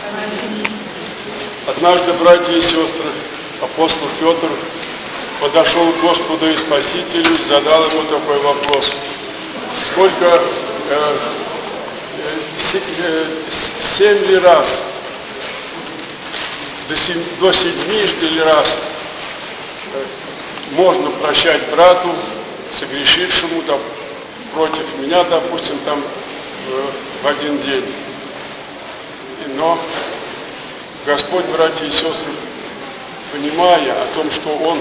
Однажды, братья и сестры, апостол Петр подошел к Господу и Спасителю и задал ему такой вопрос. Сколько, 7 ли раз, до 7-жды ли раз можно прощать брату, согрешившему там, против меня, допустим, там в один день. Но Господь, братья и сестры, понимая о том, что Он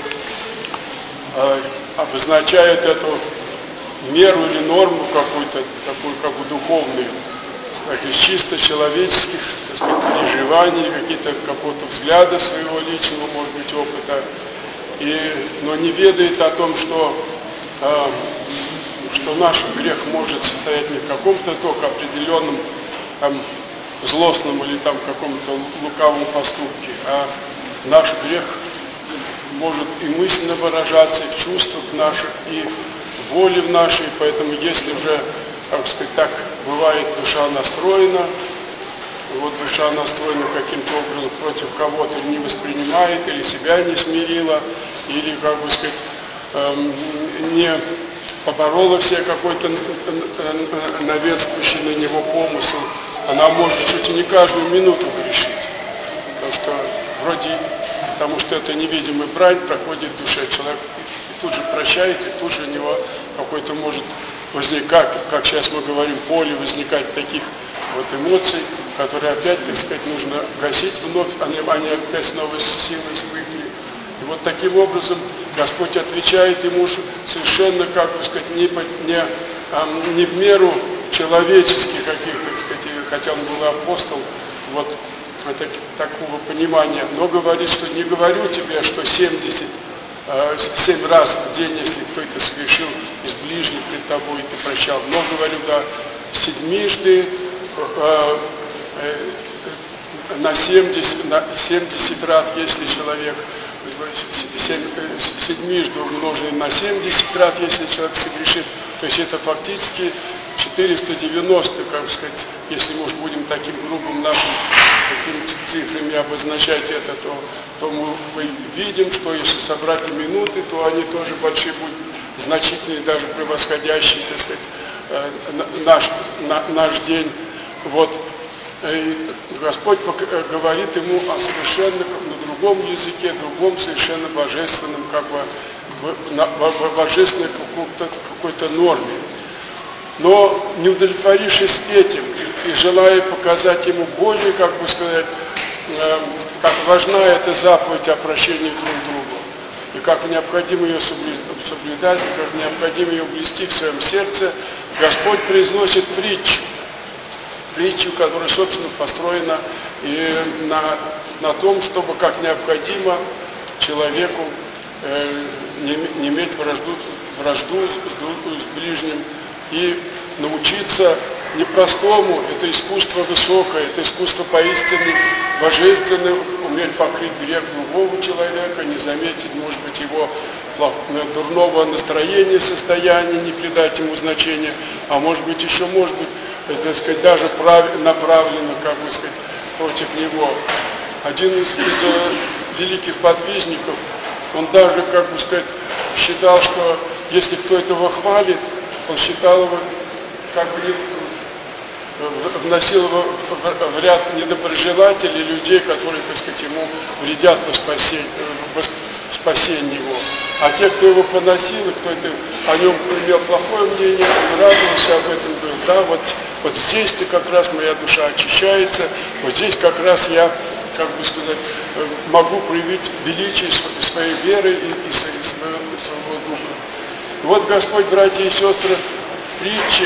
обозначает эту меру или норму какую-то, такую как бы духовную, из чисто человеческих, так сказать, переживаний, какого-то взгляда своего личного, может быть, опыта, но не ведает о том, что наш грех может состоять не в каком-то только определенном там, злостном или там каком-то лукавом поступке, а наш грех может и мысленно выражаться, и в чувствах наших, и в воле в нашей, поэтому если же, так сказать, так бывает, душа настроена, вот душа настроена каким-то образом против кого-то, не воспринимает, или себя не смирила, или, как бы сказать, не поборола все какой-то наведствующий на него помысл, она может чуть ли не каждую минуту грешить. Потому что это невидимый брань проходит в душе. Человек и тут же прощает, и тут же у него какой-то может возникать, как сейчас мы говорим, поле возникать таких вот эмоций, которые опять, так сказать, нужно гасить вновь, они опять с новой силой вспыхнули. И вот таким образом Господь отвечает ему совершенно, как бы сказать, не в меру человеческих каких-то, так сказать, хотя он был апостол, вот такого понимания, но говорит, что не говорю тебе, что 7 раз в день, если кто-то совершил из ближних пред тобой, ты прощал, но говорю, да, 7-жды на 70 раз, если человек 7-жды умноженный на 70 раз, если человек согрешит, то есть это фактически 490, как сказать, если мы уж будем таким грубым нашим такими цифрами обозначать это, то мы видим, что если собрать и минуты, то они тоже большие будут, значительные, даже превосходящие, так сказать, наш день. Вот. И Господь говорит ему о совершенно на другом языке, другом совершенно божественном, как бы божественной какой-то норме. Но не удовлетворившись этим и желая показать ему более, как бы сказать, как важна эта заповедь о прощении друг другу, и как необходимо ее соблюдать, и как необходимо ее блюсти в своем сердце, Господь произносит притчу, которая, собственно, построена и на том, чтобы как необходимо человеку не иметь вражду с ближним, и научиться непростому, это искусство высокое, это искусство поистине божественное, уметь покрыть грех другого человека, не заметить, может быть, его дурного настроения, состояния, не придать ему значения, а может быть, так сказать, даже направлено, как бы сказать, против него. Один из великих подвижников, он даже, как бы сказать, считал, что если кто этого хвалит, он считал его, как бы вносил его в ряд недоброжелателей, людей, которые, так сказать, ему вредят в спасении его. А те, кто его поносил, и кто о нем имел плохое мнение, он радовался об этом, говорил, да, вот здесь-то как раз моя душа очищается, вот здесь как раз я, как бы сказать, могу проявить величие своей веры и своего духа. Вот Господь, братья и сестры, притчи,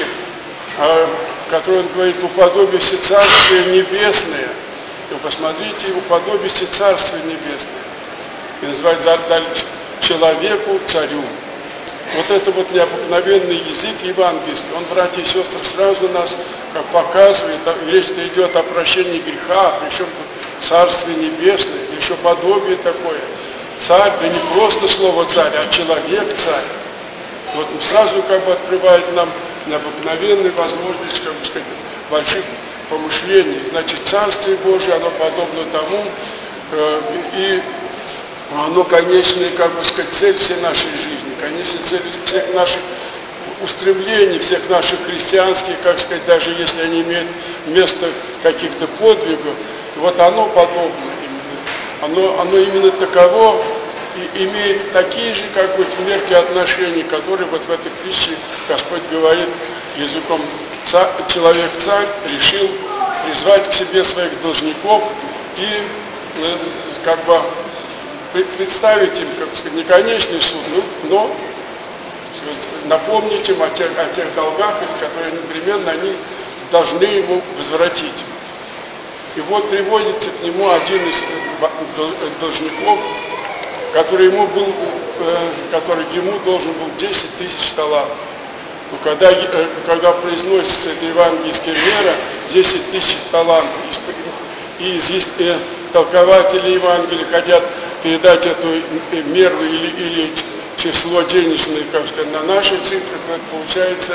в которой Он говорит, уподобься Царствие Небесное. И вы посмотрите, уподобься Царствие Небесное. И называет дальше человеку, царю. Вот это вот необыкновенный язык евангельский. Он, братья и сестры, сразу нас как показывает, речь-то идет о прощении греха, причем тут Царствие Небесное, еще подобие такое. Царь, да не просто слово царь, а человек-царь. Вот сразу как бы открывает нам необыкновенную возможность, как бы сказать, больших помышлений. Значит, Царствие Божие, оно подобно тому, и оно конечная, как бы сказать, цель всей нашей жизни, конечная цель всех наших устремлений, всех наших христианских, как сказать, даже если они имеют место каких-то подвигов, вот оно подобно именно. Оно именно таково и имеет такие же, как бы, мерки отношений, которые вот в этой притче Господь говорит языком. Человек-царь решил призвать к себе своих должников и как бы представить им, как сказать, не конечный суд, но напомнить им о тех долгах, которые непременно они должны ему возвратить. И вот приводится к нему один из должников, который ему должен был 10 тысяч талантов. Но когда произносится эта евангельская мера, 10 тысяч талантов, и толкователи Евангелия хотят передать эту меру или число денежное, как сказать, на наши цифры, то это получается,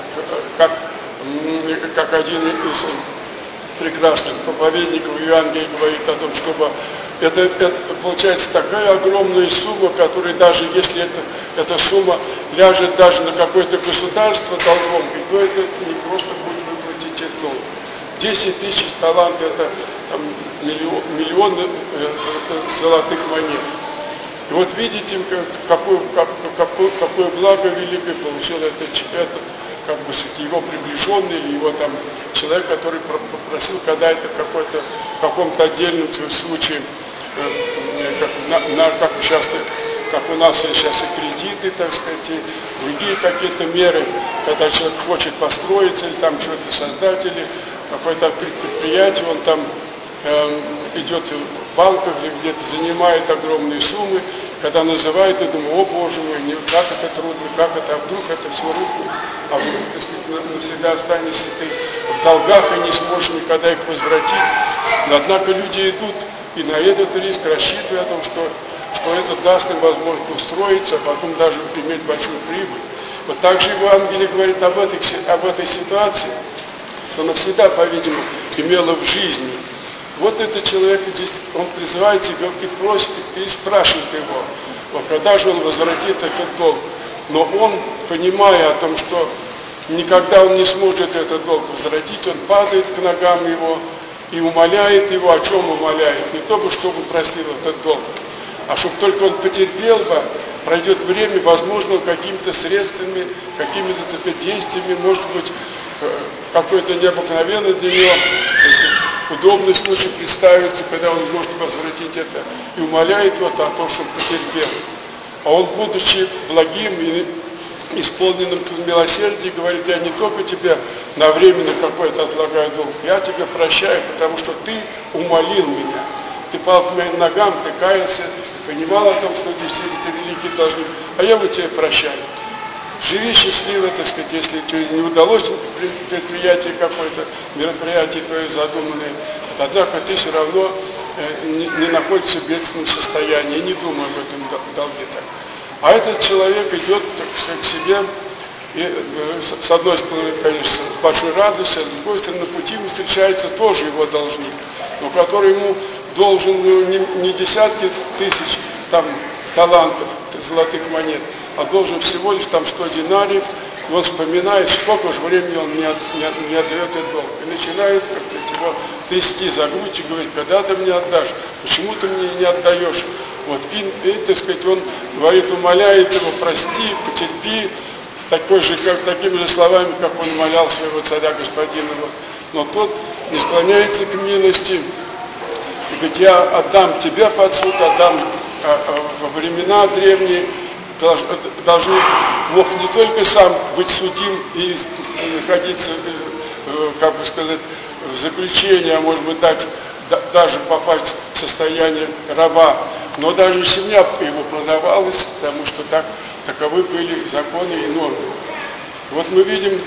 как один из прекрасных проповедников Евангелия говорит о том, чтобы это получается такая огромная сумма, которая даже если эта сумма ляжет даже на какое-то государство долгом, и то это не просто будет выплатить этот долг. 10 тысяч талантов — это миллионы золотых монет. И вот видите, какое благо великое получил этот как бы его приближенный или его там человек, который попросил, когда это в каком-то отдельном случае, как часто, как у нас сейчас и кредиты, так сказать, и другие какие-то меры, когда человек хочет построиться или там что-то создать, или какое-то предприятие, он там идет в банках или где-то занимает огромные суммы, когда называют, я думаю, о Боже мой, как это трудно, как это, а вдруг это все рухнет, а вдруг, так сказать, навсегда останешься ты в долгах и не сможешь никогда их возвратить. Но однако люди идут и на этот риск, рассчитывая о том, что это даст им возможность устроиться, а потом даже иметь большую прибыль. Вот так же Евангелие говорит об этой ситуации, что она всегда, по-видимому, имела в жизни. Вот этот человек, он призывается и просит, и спрашивает его, вот когда же он возвратит этот долг. Но он, понимая о том, что никогда он не сможет этот долг возвратить, он падает к ногам его и умоляет его, о чем умоляет. Не то бы, чтобы он простил этот долг, а чтобы только он потерпел бы, пройдет время, возможно, какими-то средствами, какими-то действиями, может быть, какой-то необыкновенный для него удобный случай представится, когда он может возвратить это, и умоляет его о том, чтобы потерпел. А он, будучи благим и исполненным милосердия, говорит: я не только тебя на временно какой-то отлагаю долг, я тебя прощаю, потому что ты умолил меня. Ты пал к моим ногам, ты каялся, ты понимал о том, что действительно ты великий должник, а я вот тебя прощаю. Живи счастливо, так сказать, если тебе не удалось предприятие какое-то, мероприятие твое задуманное, однако ты все равно не находишься в бедственном состоянии, не думай об этом долге так. А этот человек идет, так сказать, к себе, и с одной стороны, конечно, с большой радостью, а с другой стороны, на пути ему встречается тоже его должник, но который ему должен не десятки тысяч там талантов, золотых монет, а должен всего лишь там 100 динариев, и он вспоминает, сколько же времени он не отдает этот долг. И начинает как-то его трясти за грудь и говорит: когда ты мне отдашь, почему ты мне не отдаешь? Вот, и так сказать, он говорит, умоляет его: прости, потерпи, такими же словами, как он умолял своего царя господина. Вот. Но тот не склоняется к милости, и говорит: я отдам тебя под суд, отдам во времена древние. Должник мог не только сам быть судим и находиться, как бы сказать, в заключении, а может быть даже попасть в состояние раба, но даже семья его продавалась, потому что таковы были законы и нормы. Вот мы видим,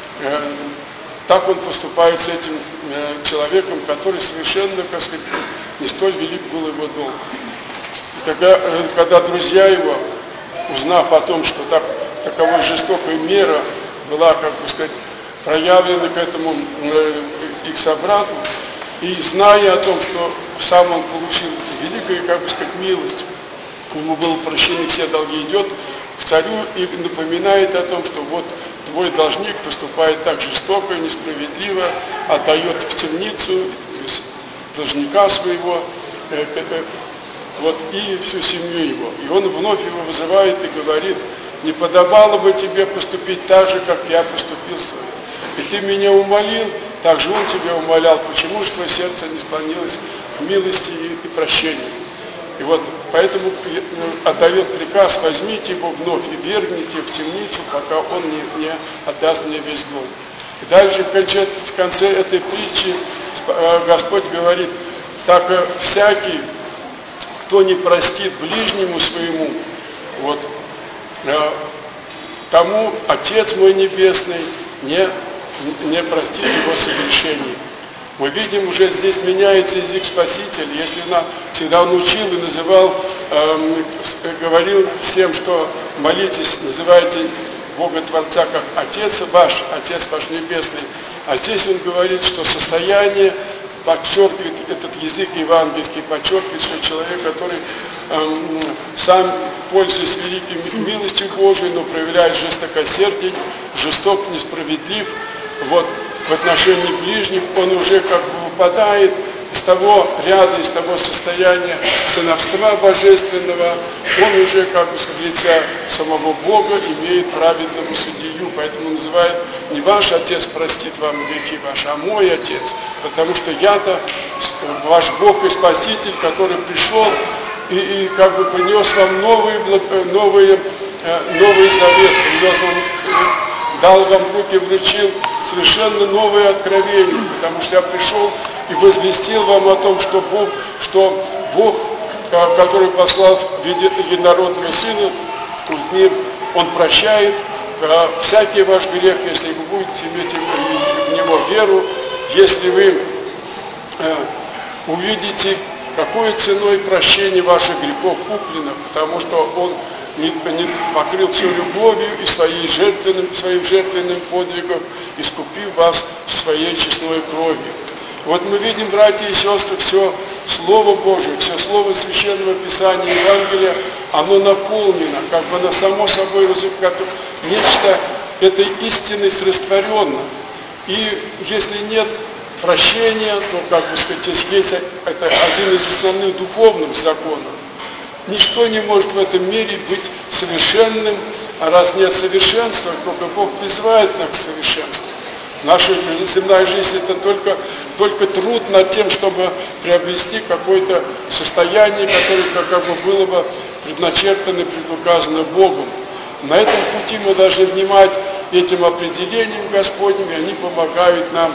так он поступает с этим человеком, который совершенно, как сказать, не столь велик был его долг. И тогда, когда друзья его, узнав о том, что таковой жестокая мера была, как бы сказать, проявлена к этому их собрату, и зная о том, что сам он получил великую, как бы сказать, милость, ему было прощение, все долги, идет к царю и напоминает о том, что вот твой должник поступает так жестоко и несправедливо, отдает в темницу должника своего, вот, и всю семью его. И он вновь его вызывает и говорит: не подобало бы тебе поступить так же, как я поступил с тобой. И ты меня умолил, так же он тебя умолял. Почему же твое сердце не склонилось к милости и прощению? И вот поэтому отдает приказ: возьмите его вновь и вергните в темницу, пока он не отдаст мне весь долг. И дальше в конце этой притчи Господь говорит: так всякий, кто не простит ближнему своему, вот, тому Отец мой Небесный не простит его согрешений. Мы видим, уже здесь меняется язык Спасителя. Если всегда он учил и называл, говорил всем, что молитесь, называйте Бога Творца как Отец ваш Небесный. А здесь он говорит, что состояние подчеркивает, этот язык евангельский подчеркивает, что человек, который сам, пользуясь великой милостью Божией, но проявляет жестокосердие, жесток, несправедлив, вот, в отношении ближних, он уже как бы выпадает из того ряда, из того состояния сыновства божественного, он уже как бы с лица самого Бога имеет праведного судью, поэтому называют: не ваш Отец простит вам грехи ваши, а мой Отец, потому что я-то ваш Бог и Спаситель, который пришел и как бы принес вам новый завет, принес вам, дал вам в руки, вручил совершенно новое откровение, потому что я пришел и возвестил вам о том, что Бог, который послал в виде единородного Сына в мир, Он прощает всякий ваш грех, если вы будете иметь в Него веру, если вы увидите, какой ценой прощение ваших грехов куплено, потому что Он не покрыл все любовью и своим жертвенным подвигом, искупив вас своей честной кровью. Вот мы видим, братья и сестры, все Слово Божие, все Слово Священного Писания, Евангелия, оно наполнено, как бы оно само собой как нечто этой истинность растворенно. И если нет прощения, то, как бы сказать, есть это один из основных духовных законов. Ничто не может в этом мире быть совершенным, а раз нет совершенства, только Бог призывает нас к совершенству. Наша земная жизнь – это только труд над тем, чтобы приобрести какое-то состояние, которое как бы было бы предначертано и предуказано Богом. На этом пути мы должны внимать этим определениям Господним, и они помогают нам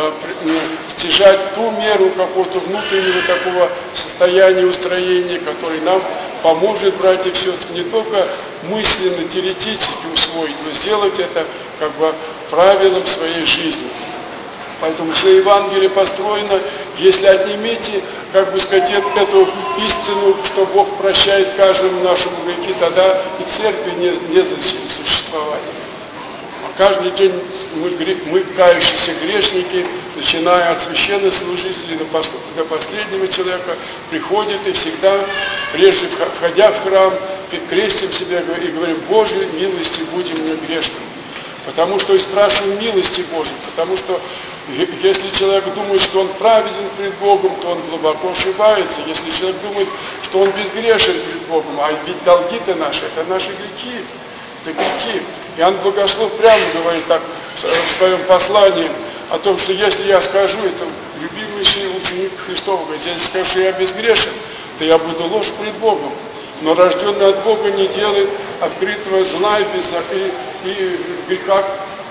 стяжать ту меру какого-то внутреннего такого состояния, устроения, который нам поможет, братья и сестры, не только мысленно, теоретически усвоить, но сделать это как бы правилом своей жизни. Поэтому все Евангелие построено: если отнимите, как бы сказать, эту истину, что Бог прощает каждому нашему грехи, тогда и церкви не зачем существовать. Каждый день мы кающиеся грешники, начиная от священнослужителей до последнего человека, приходят и всегда, прежде входя в храм, крестим себя и говорим: Божьей милости будем мне грешным. Потому что и спрашиваем милости Божьей, потому что если человек думает, что он праведен пред Богом, то он глубоко ошибается. Если человек думает, что он безгрешен пред Богом, а ведь долги-то наши, это наши грехи, это грехи. Иоанн Богослов прямо говорит так в своем послании о том, что если я скажу, это любимейший ученик Христов, говорит, если скажу, что я безгрешен, то я буду ложь пред Богом. Но рожденный от Бога не делает открытого зла и греха,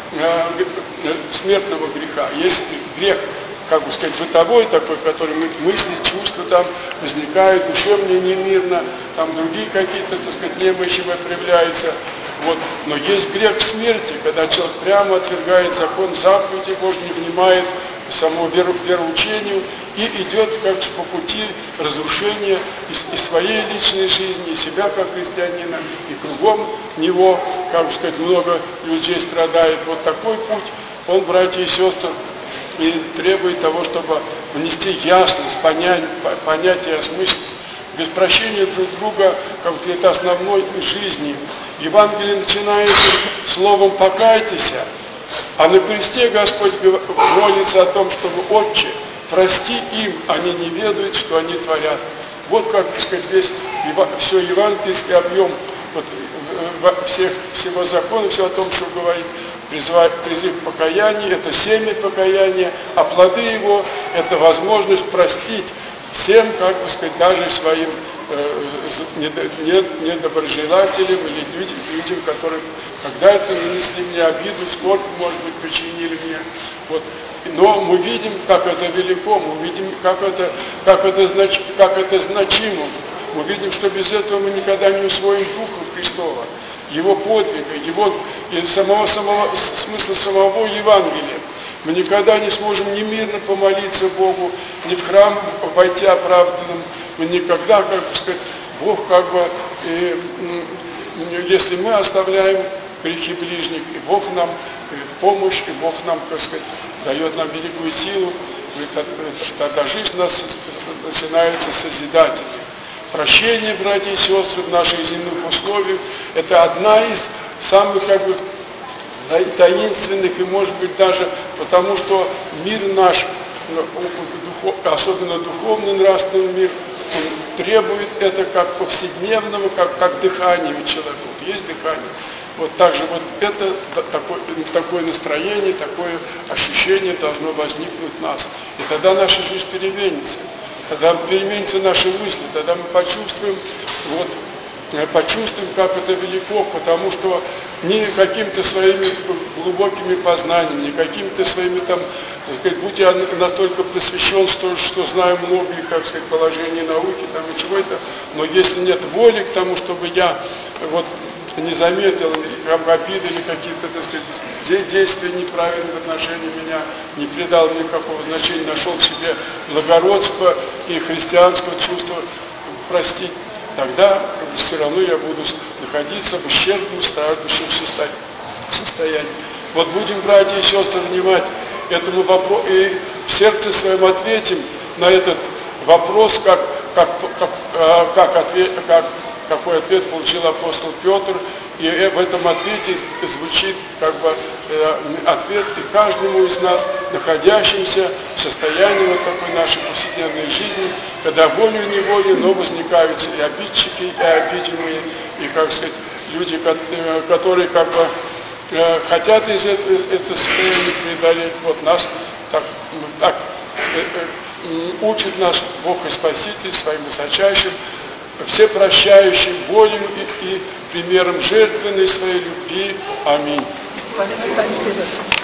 смертного греха. Есть грех, как бы сказать, бытовой такой, который мысли, чувства там возникают, душевно немирно, там другие какие-то, так сказать, немощи проявляются. Вот. Но есть грех смерти, когда человек прямо отвергает закон, заповеди Божьи, не внимает самому вероучению и идет как по пути разрушения и своей личной жизни, и себя как христианина, и кругом него, как бы сказать, много людей страдает. Вот такой путь, он, братья и сестры, и требует того, чтобы внести ясность, понятие, осмыслить. Без прощения друг друга, как это основной жизни. Евангелие начинается словом «покайтесь», а на кресте Господь молится о том, чтобы «Отче, прости им, они не ведают, что они творят». Вот как, так сказать, все евангельский объем вот, всего закона, все о том, что говорит призыв к покаянию, это семя покаяния, а плоды его – это возможность простить всем, как бы сказать, даже своим недоброжелателям или людям, которые когда-то нанесли мне обиду, сколько, может быть, причинили мне. Вот. Но мы видим, как это велико, мы видим, как это значимо. Мы видим, что без этого мы никогда не усвоим Духа Христова, Его подвига, и смысла самого Евангелия. Мы никогда не сможем ни мирно помолиться Богу, ни в храм войти оправданным. Мы никогда, как бы сказать, Бог как бы, если мы оставляем грехи ближних, и Бог нам помощь, и Бог нам, так сказать, дает нам великую силу, тогда жизнь у нас начинается созидательной. Прощение, братья и сестры, в наших земных условиях, это одна из самых, как бы, таинственных, и может быть даже потому, что мир наш, особенно духовный, нравственный мир, он требует это как повседневного, как дыхание у человека. Вот есть дыхание. Вот также вот это такое настроение, такое ощущение должно возникнуть в нас. И тогда наша жизнь переменится. Тогда переменятся наши мысли, тогда мы почувствуем, как это велико, потому что не какими-то своими глубокими познаниями, не какими-то своими там, так сказать, будь я настолько просвещен, что знаю многие, как сказать, положения науки там и чего это, но если нет воли к тому, чтобы я вот не заметил там обиды или какие-то, так сказать, действия неправильные в отношении меня, не придал никакого значения, нашел в себе благородство и христианского чувства простить, тогда все равно я буду находиться в ущербном, страждущем состоянии. Вот будем, братья и сестры, внимать этому вопросу и в сердце своем ответим на этот вопрос, какой ответ получил апостол Петр, и в этом ответе звучит как бы ответ и каждому из нас, находящимся в состоянии вот такой нашей повседневной жизни, когда волей-неволей, но возникают и обидчики, и обидимые, и, как сказать, люди, которые как бы хотят из этого состояния преодолеть. Вот нас так учит наш Бог и Спаситель своим высочайшим, всепрощающим волею и примером жертвенной своей любви. Аминь.